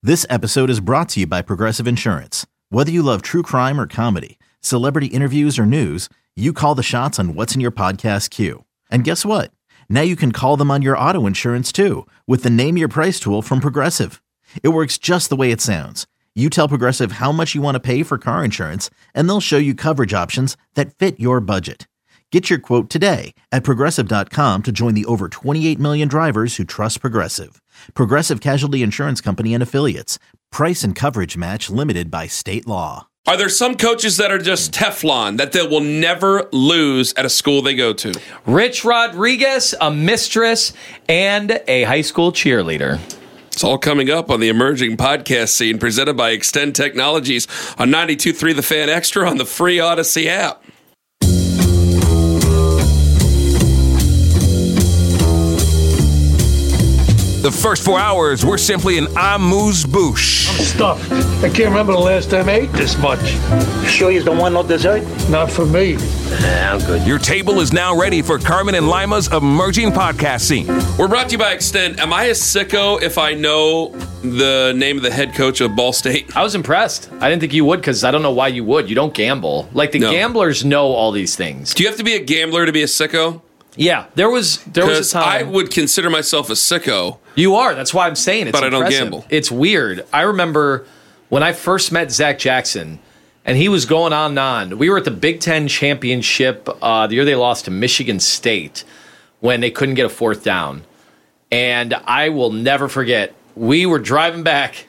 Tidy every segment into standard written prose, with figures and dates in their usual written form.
This episode is brought to you by Progressive Insurance. Whether you love true crime or comedy, celebrity interviews or news, you call the shots on what's in your podcast queue. And guess what? Now you can call them on your auto insurance too with the Name Your Price tool from Progressive. It works just the way it sounds. You tell Progressive how much you want to pay for car insurance, and they'll show you coverage options that fit your budget. Get your quote today at Progressive.com to join the over 28 million drivers who trust Progressive. Progressive Casualty Insurance Company and Affiliates. Price and coverage match limited by state law. Are there some coaches that are just Teflon, that they will never lose at a school they go to? Rich Rodriguez, a mistress, and a high school cheerleader. It's all coming up on the emerging podcast scene presented by Extend Technologies on 92.3 The Fan Extra on the free Odyssey app. The first 4 hours were simply an amuse-bouche. I'm stuffed. I can't remember the last time I ate this much. Sure you don't want no dessert? Not for me. I'm good. Your table is now ready for Carmen and Lima's emerging podcast scene. We're brought to you by Extend. Am I a sicko if I know the name of the head coach of Ball State? I was impressed. I didn't think you would because I don't know why you would. You don't gamble. Like the gamblers know all these things. Do you have to be a gambler to be a sicko? Yeah, there was a time. I would consider myself a sicko. You are. That's why I'm saying it's But I don't impressive. gamble. It's weird. I remember when I first met Zach Jackson, and he was going on and on. We were at the Big Ten Championship the year they lost to Michigan State when they couldn't get a fourth down. And I will never forget, we were driving back.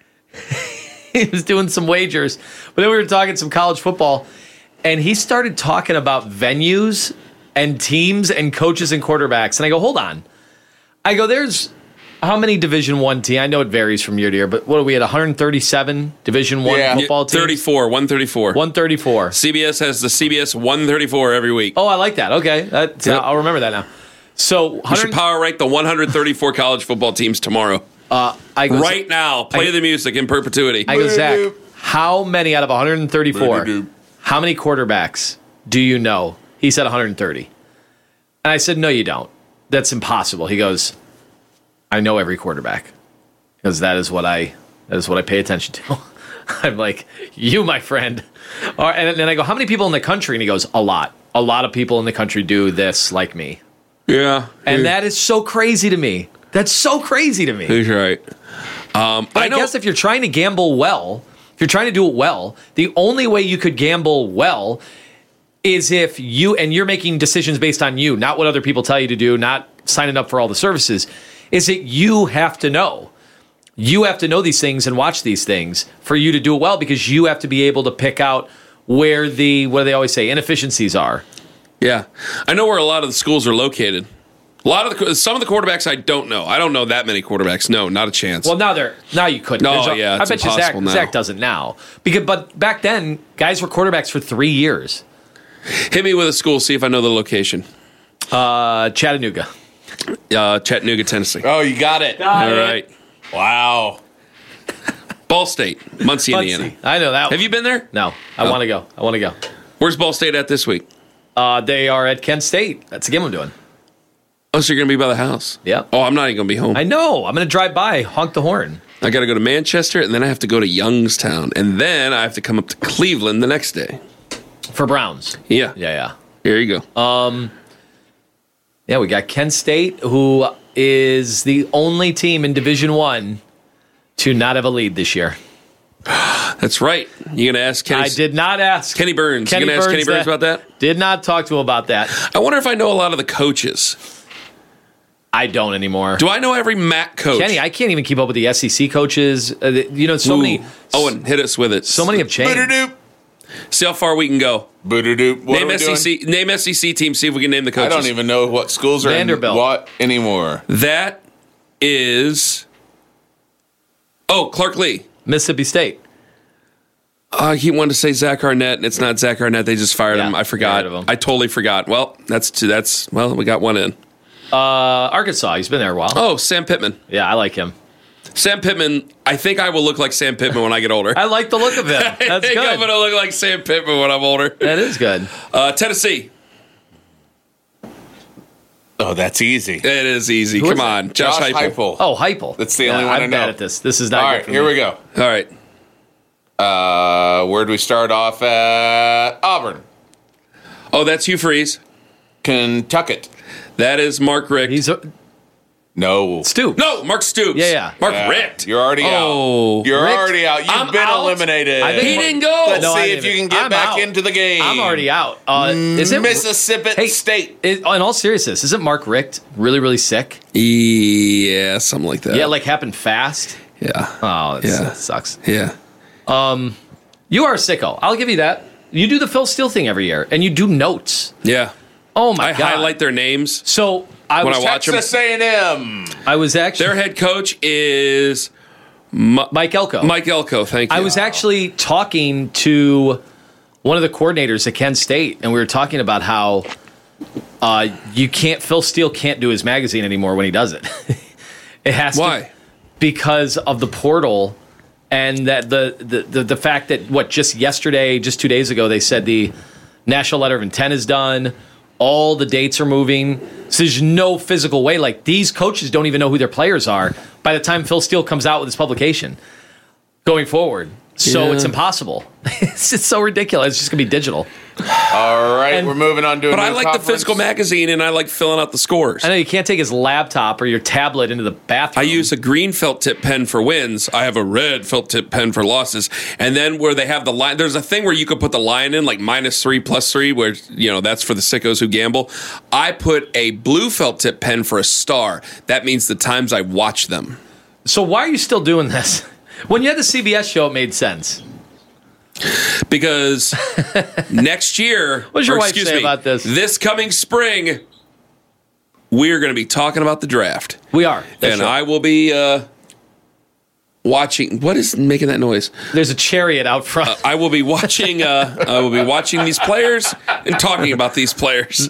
He was doing some wagers, but then we were talking some college football, and he started talking about venues and teams and coaches and quarterbacks. And I go, hold on. I go, there's how many Division I teams? I know it varies from year to year, but what are we at, 137 Division I football teams? 134. 134. CBS has the CBS 134 every week. Oh, I like that. Okay. I'll remember that now. So you should power rank the 134 college football teams tomorrow. Right now. Play the music in perpetuity. I go, Zach, how many out of 134, how many quarterbacks do you know? He said 130. And I said, no, you don't. That's impossible. He goes, I know every quarterback. Because that is what I pay attention to. I'm like, you, my friend. All right, and then I go, how many people in the country? And he goes, a lot. A lot of people in the country do this like me. Yeah. And that is so crazy to me. That's so crazy to me. He's right. But I guess if you're trying to gamble well, if you're trying to do it well, the only way you could gamble well is if you're making decisions based on you, not what other people tell you to do, not signing up for all the services, is that you have to know. You have to know these things and watch these things for you to do it well, because you have to be able to pick out where what do they always say, inefficiencies are. Yeah. I know where a lot of the schools are located. Some of the quarterbacks I don't know. I don't know that many quarterbacks. No, not a chance. Well, now you couldn't. No, yeah, I bet you Zach doesn't now. But back then, guys were quarterbacks for 3 years. Hit me with a school, see if I know the location. Chattanooga. Chattanooga, Tennessee. Oh, you got it. All right. Wow. Ball State, Muncie, Indiana. I know that one. Have you been there? No. I want to go. Where's Ball State at this week? They are at Kent State. That's the game I'm doing. Oh, so you're going to be by the house? Yeah. Oh, I'm not even going to be home. I know. I'm going to drive by, honk the horn. I got to go to Manchester, and then I have to go to Youngstown, and then I have to come up to Cleveland the next day. For Browns. Yeah. Yeah. Here you go. Yeah, we got Kent State, who is the only team in Division I to not have a lead this year. That's right. You going to ask Kenny? I did not ask. Kenny Burns. You going to ask Kenny Burns about that? Did not talk to him about that. I wonder if I know a lot of the coaches. I don't anymore. Do I know every MAC coach? Kenny, I can't even keep up with the SEC coaches. Many. Owen, hit us with it. So many have changed. See how far we can go. Name SEC teams, see if we can name the coaches. I don't even know what schools are Vanderbilt. in what anymore. That is... Oh, Clark Lee. Mississippi State. He wanted to say Zach Arnett, and it's not Zach Arnett. They just fired him. I forgot. I totally forgot. Well, we got one in. Arkansas. He's been there a while. Oh, Sam Pittman. Yeah, I like him. Sam Pittman, I think I will look like Sam Pittman when I get older. I like the look of him. That's I think good. I'm going to look like Sam Pittman when I'm older. That is good. Tennessee. Oh, that's easy. It is easy. Come on. Josh Heupel. Oh, Heupel. That's the only one I know. I'm bad at this. This is not All good right, for here me. we go. All right. Where do we start off at? Auburn. Oh, that's Hugh Freeze. Kentucky. That is Mark Richt. No. Stoops. No, Mark Stoops. Yeah. Mark Richt. You're already out. You're Richt? already out. You've I'm been out. eliminated. He didn't go. Let's see if you can get back into the game. I'm already out. Is it Mississippi State? In all seriousness, isn't Mark Richt really, really sick? Yeah, something like that. Yeah, like happened fast. Yeah. Oh, that sucks. Yeah. You are a sicko. I'll give you that. You do the Phil Steele thing every year, and you do notes. Yeah. Oh my God! I highlight their names. So I watch Texas A&M. I was actually their head coach is Mike Elko. Mike Elko. Thank you. I was actually talking to one of the coordinators at Kent State, and we were talking about how Phil Steele can't do his magazine anymore when he does it. It has to because of the portal. And that the fact that just 2 days ago they said the national letter of intent is done, all the dates are moving. So there's no physical way. Like these coaches don't even know who their players are by the time Phil Steele comes out with his publication going forward. So it's impossible. It's so ridiculous. It's just gonna be digital. All right, we're moving on to. But I like the physical magazine, and I like filling out the scores. I know you can't take his laptop or your tablet into the bathroom. I use a green felt tip pen for wins. I have a red felt tip pen for losses. And then where they have the line, there's a thing where you could put the line in, like -3, +3, where that's for the sickos who gamble. I put a blue felt tip pen for a star. That means the times I watch them. So why are you still doing this? When you had the CBS show, it made sense. Because next year, what does your wife say about this? This coming spring, we're going to be talking about the draft. We are. And I will be watching. What is making that noise? There's a chariot out front. I will be watching. I will be watching these players and talking about these players.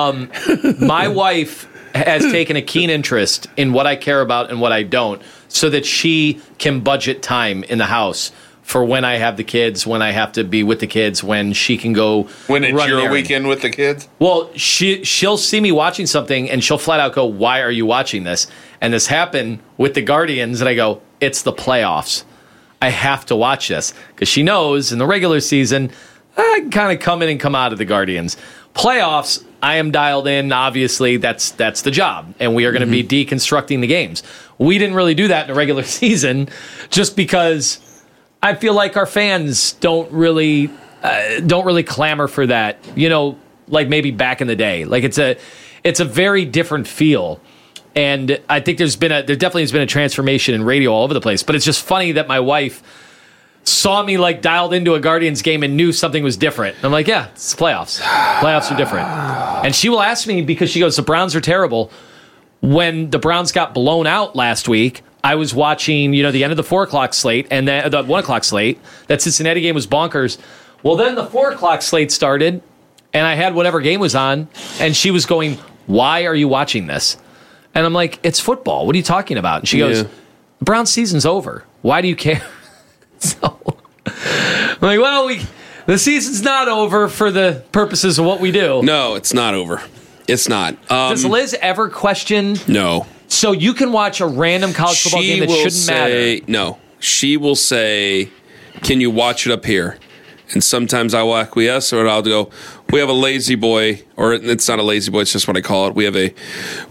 My wife has taken a keen interest in what I care about and what I don't, so that she can budget time in the house for when I have the kids, when I have to be with the kids, when she can go. When it's your weekend with the kids? Well, she'll see me watching something and she'll flat out go, "Why are you watching this?" And this happened with the Guardians, and I go, "It's the playoffs. I have to watch this," because she knows in the regular season I can kind of come in and come out of the Guardians. Playoffs, I am dialed in. Obviously, that's the job, and we are going to be deconstructing the games. We didn't really do that in the regular season, just because I feel like our fans don't really clamor for that. Like maybe back in the day. Like it's a very different feel, and I think there definitely has been a transformation in radio all over the place. But it's just funny that my wife saw me like dialed into a Guardians game and knew something was different. I'm like, yeah, it's playoffs. Playoffs are different. And she will ask me, because she goes, the Browns are terrible. When the Browns got blown out last week, I was watching, the end of the 4 o'clock slate and then the 1 o'clock slate. That Cincinnati game was bonkers. Well, then the 4 o'clock slate started, and I had whatever game was on, and she was going, "Why are you watching this?" And I'm like, "It's football. What are you talking about?" And she goes, "The Browns season's over. Why do you care?" So I'm like, well, the season's not over for the purposes of what we do. No, it's not over. It's not. Does Liz ever question? No. So you can watch a random college football game that shouldn't matter. No. She will say, "Can you watch it up here?" And sometimes I will acquiesce, or I'll go, "We have a lazy boy," or it's not a lazy boy, it's just what I call it. We have a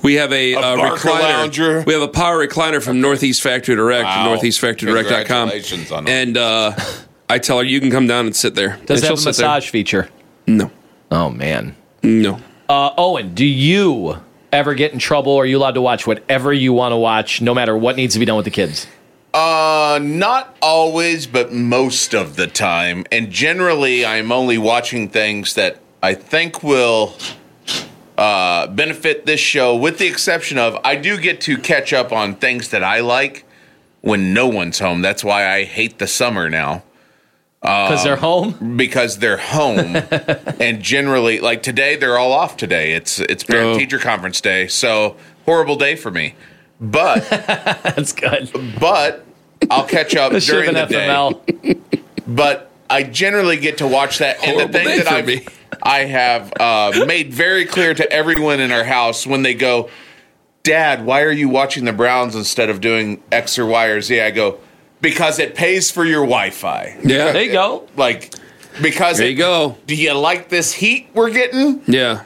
recliner. We have a power recliner from Northeast Factory Direct, northeastfactorydirect.com. Congratulations on that. And I tell her, "You can come down and sit there." Does it have a massage feature? No. Oh, man. No. Owen, do you ever get in trouble? Or are you allowed to watch whatever you want to watch, no matter what needs to be done with the kids? Not always, but most of the time. And generally, I'm only watching things that I think will benefit this show, with the exception of I do get to catch up on things that I like when no one's home. That's why I hate the summer now. Because they're home? Because they're home. And generally, like today, they're all off today. It's parent-teacher conference day, so horrible day for me. But that's good. But I'll catch up during the day. But I generally get to watch that. And the thing that I have made very clear to everyone in our house when they go, Dad, why are you watching the Browns instead of doing X or Y or Z? I go, because it pays for your Wi-Fi. Yeah. There you go. Like, because There you go. Do you like this heat we're getting? Yeah.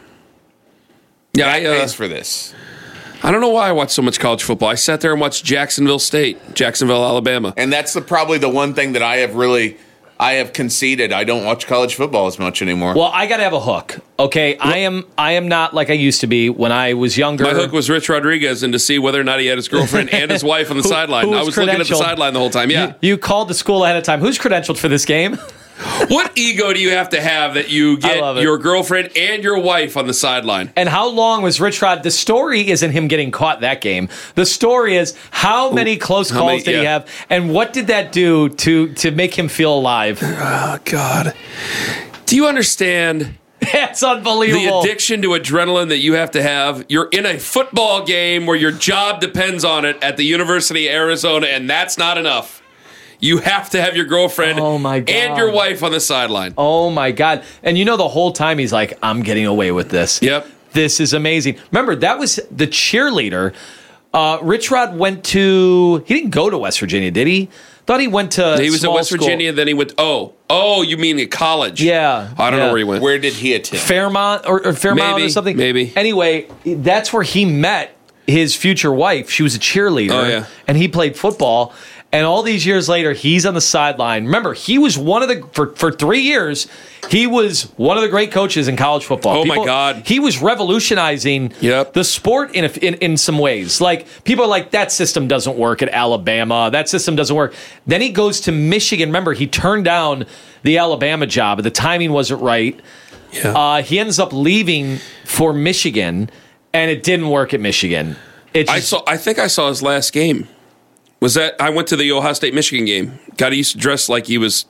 Yeah, That pays for this. I don't know why I watch so much college football. I sat there and watched Jacksonville, Alabama. And that's probably the one thing that I have conceded. I don't watch college football as much anymore. Well, I got to have a hook. Okay, I am not like I used to be when I was younger. My hook was Rich Rodriguez, and to see whether or not he had his girlfriend and his wife on the sideline. I was looking at the sideline the whole time. Yeah, you called the school ahead of time. Who's credentialed for this game? What ego do you have to have that you get your girlfriend and your wife on the sideline? And how long was Rich Rod? The story isn't him getting caught that game. The story is how many close calls did he have, and what did that do to make him feel alive? Oh, God. Do you understand? That's unbelievable. The addiction to adrenaline that you have to have. You're in a football game where your job depends on it at the University of Arizona, and that's not enough. You have to have your girlfriend and your wife on the sideline. Oh, my God. And you know the whole time he's like, I'm getting away with this. Yep. This is amazing. Remember, that was the cheerleader. Rich Rod went to... He didn't go to West Virginia, did he? Thought he went to He was at West Virginia, then he went... Oh, you mean at college? Yeah. I don't know where he went. Where did he attend? Fairmont or Fairmount or something? Maybe. Anyway, that's where he met his future wife. She was a cheerleader. Oh, yeah. And he played football. And all these years later, he's on the sideline. Remember, he was one of the... For 3 years, he was one of the great coaches in college football. My God. He was revolutionizing the sport in some ways. Like, people are like, that system doesn't work at Alabama. That system doesn't work. Then he goes to Michigan. Remember, he turned down the Alabama job. The timing wasn't right. Yeah. He ends up leaving for Michigan, and it didn't work at Michigan. I think I saw his last game. Was that I went to the Ohio State Michigan game? God, he used to dress like he was.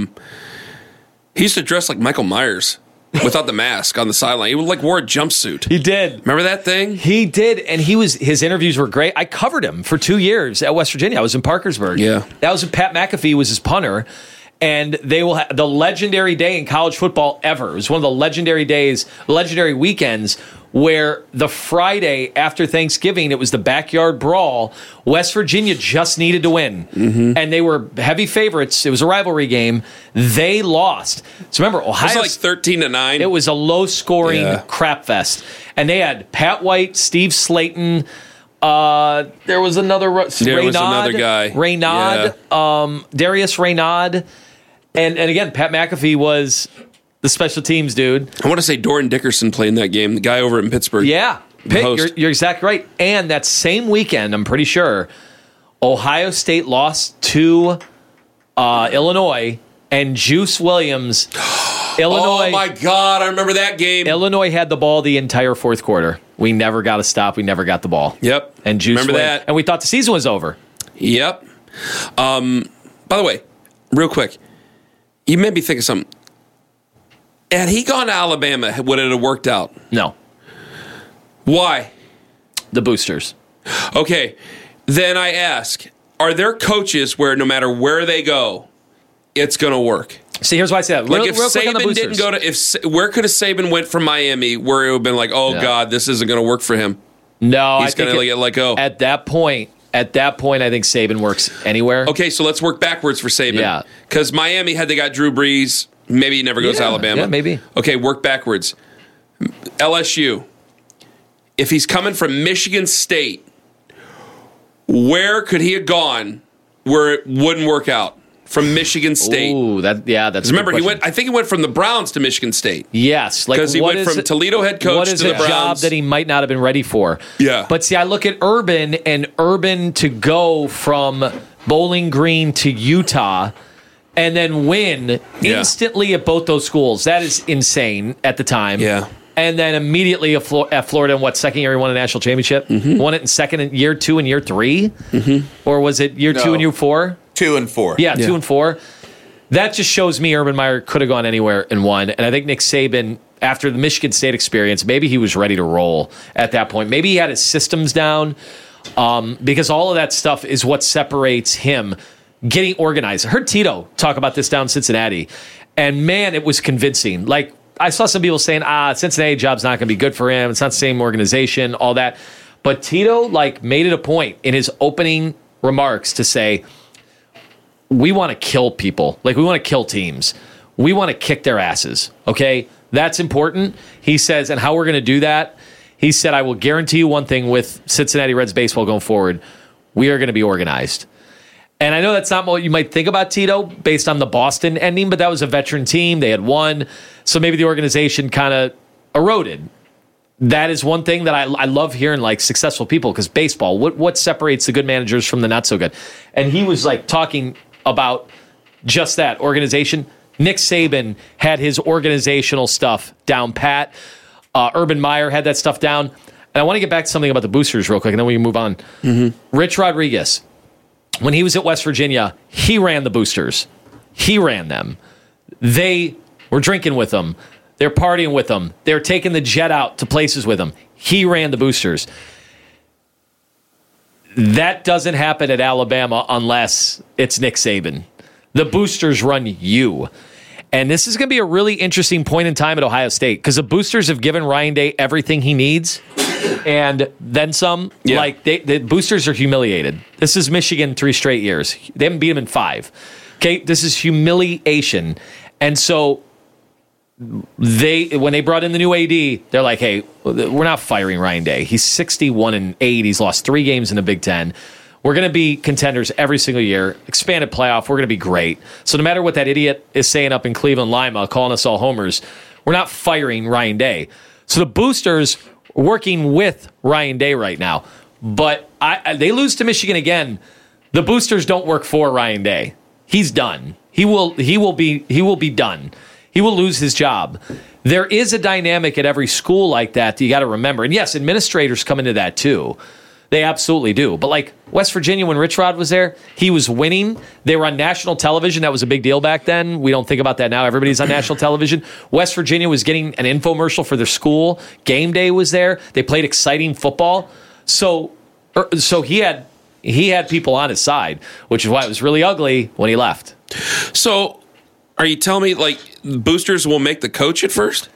He used to dress like Michael Myers without the mask on the sideline. He wore a jumpsuit. He did. Remember that thing? He did, and his interviews were great. I covered him for 2 years at West Virginia. I was in Parkersburg. Yeah, that was when Pat McAfee was his punter. And they will have the legendary day in college football ever. It was one of the legendary weekends where the Friday after Thanksgiving, it was the backyard brawl. West Virginia just needed to win. Mm-hmm. And they were heavy favorites. It was a rivalry game. They lost. So remember, Ohio... It was like 13-9. It was a low-scoring crap fest. And they had Pat White, Steve Slayton... there was another guy. Raynaud, Darius Raynaud. And again, Pat McAfee was the special teams dude. I want to say Doran Dickerson played in that game, the guy over in Pittsburgh. Yeah, you're exactly right. And that same weekend, I'm pretty sure, Ohio State lost to Illinois, and Juice Williams, Illinois. Oh my God, I remember that game. Illinois had the ball the entire fourth quarter. We never got a stop. We never got the ball. Yep. And Juice remember that. And we thought the season was over. Yep. By the way, real quick, you made me think of something. Had he gone to Alabama, would it have worked out? No. Why? The boosters. Okay. Then I ask, are there coaches where no matter where they go, it's going to work? See, here's why I said that. Like if Saban didn't go to, where could a Saban went from Miami where it would have been like, God, this isn't going to work for him? No, he's going to get let go. At that point, I think Saban works anywhere. Okay, so let's work backwards for Saban. Yeah. Because Miami, had they got Drew Brees, maybe he never goes to Alabama. Yeah, maybe. Okay, work backwards. LSU. If he's coming from Michigan State, where could he have gone where it wouldn't work out? From Michigan State. Ooh, that's remember I think he went from the Browns to Michigan State. Yes, because he went from Toledo head coach to the Browns. What is a job that he might not have been ready for? Yeah. But see, I look at Urban to go from Bowling Green to Utah and then win instantly at both those schools. That is insane at the time. Yeah. And then immediately at Florida in second year he won a national championship? Mm-hmm. Won it in year 2 and year 3? Mm-hmm. Or was it year 2 and year 4? 2 and 4. Yeah, 2 and 4. That just shows me Urban Meyer could have gone anywhere and won. And I think Nick Saban, after the Michigan State experience, maybe he was ready to roll at that point. Maybe he had his systems down because all of that stuff is what separates him getting organized. I heard Tito talk about this down in Cincinnati. And man, it was convincing. Like, I saw some people saying, Cincinnati job's not going to be good for him. It's not the same organization, all that. But Tito made it a point in his opening remarks to say, we want to kill people. We want to kill teams. We want to kick their asses. Okay? That's important. He says, and how we're going to do that, he said, I will guarantee you one thing with Cincinnati Reds baseball going forward. We are going to be organized. And I know that's not what you might think about Tito based on the Boston ending, but that was a veteran team. They had won. So maybe the organization kind of eroded. That is one thing that I love hearing, successful people, because baseball, what separates the good managers from the not so good? And he was talking about just that organization. Nick Saban had his organizational stuff down pat. Urban Meyer had that stuff down. And I want to get back to something about the boosters real quick, and then we can move on. Mm-hmm. Rich Rodriguez, when he was at West Virginia, he ran the boosters. He ran them. They were drinking with them. They're partying with them. They're taking the jet out to places with them. He ran the boosters. That doesn't happen at Alabama unless it's Nick Saban. The boosters run you. And this is going to be a really interesting point in time at Ohio State, because the boosters have given Ryan Day everything he needs and then some. Yeah. The boosters are humiliated. This is Michigan 3 straight years. They haven't beat them in 5. Okay, this is humiliation. And so when they brought in the new AD, they're like, hey, we're not firing Ryan Day. He's 61-8. He's lost 3 games in the Big Ten. We're going to be contenders every single year. Expanded playoff. We're going to be great. So no matter what that idiot is saying up in Cleveland, Lima, calling us all homers, we're not firing Ryan Day. So the boosters are working with Ryan Day right now. But they lose to Michigan again. The boosters don't work for Ryan Day. He's done. He will be done. He will lose his job. There is a dynamic at every school like that you got to remember. And yes, administrators come into that too. They absolutely do. But West Virginia, when Rich Rod was there, he was winning. They were on national television. That was a big deal back then. We don't think about that now. Everybody's on national television. West Virginia was getting an infomercial for their school. Game day was there. They played exciting football. So he had people on his side, which is why it was really ugly when he left. So are you telling me boosters will make the coach at first?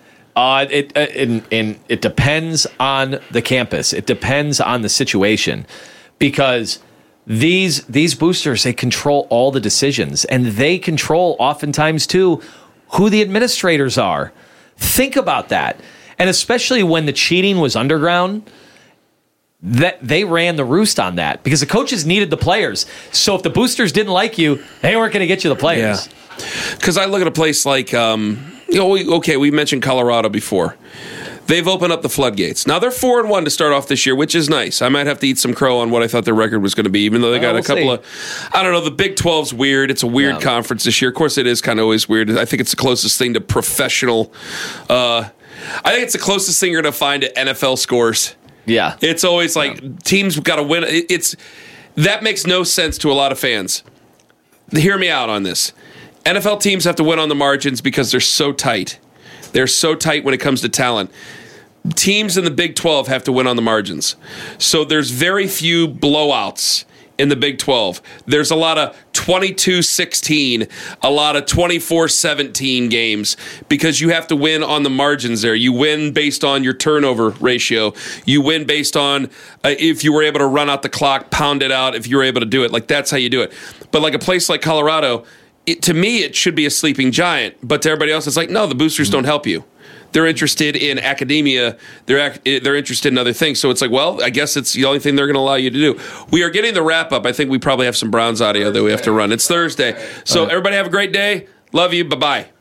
It depends on the campus. It depends on the situation, because these boosters, they control all the decisions, and they control oftentimes too who the administrators are. Think about that. And especially when the cheating was underground, that they ran the roost on that, because the coaches needed the players. So if the boosters didn't like you, they weren't going to get you the players. Yeah. Because I look at a place like, we mentioned Colorado before. They've opened up the floodgates. Now they're 4-1 to start off this year, which is nice. I might have to eat some crow on what I thought their record was going to be, even though they got a couple of, I don't know, the Big 12's weird. It's a weird conference this year. Of course, it is kind of always weird. I think it's the closest thing to professional. I think it's the closest thing you're going to find to NFL scores. Yeah. It's always teams got to win. That makes no sense to a lot of fans. Hear me out on this. NFL teams have to win on the margins because they're so tight. They're so tight when it comes to talent. Teams in the Big 12 have to win on the margins. So there's very few blowouts in the Big 12. There's a lot of 22-16, a lot of 24-17 games, because you have to win on the margins there. You win based on your turnover ratio. You win based on if you were able to run out the clock, pound it out, if you were able to do it. That's how you do it. But a place like Colorado, to me, it should be a sleeping giant. But to everybody else, it's no, the boosters don't help you. They're interested in academia. They're interested in other things. So it's I guess it's the only thing they're going to allow you to do. We are getting the wrap up. I think we probably have some Browns audio that we have to run. It's Thursday. So everybody have a great day. Love you. Bye-bye.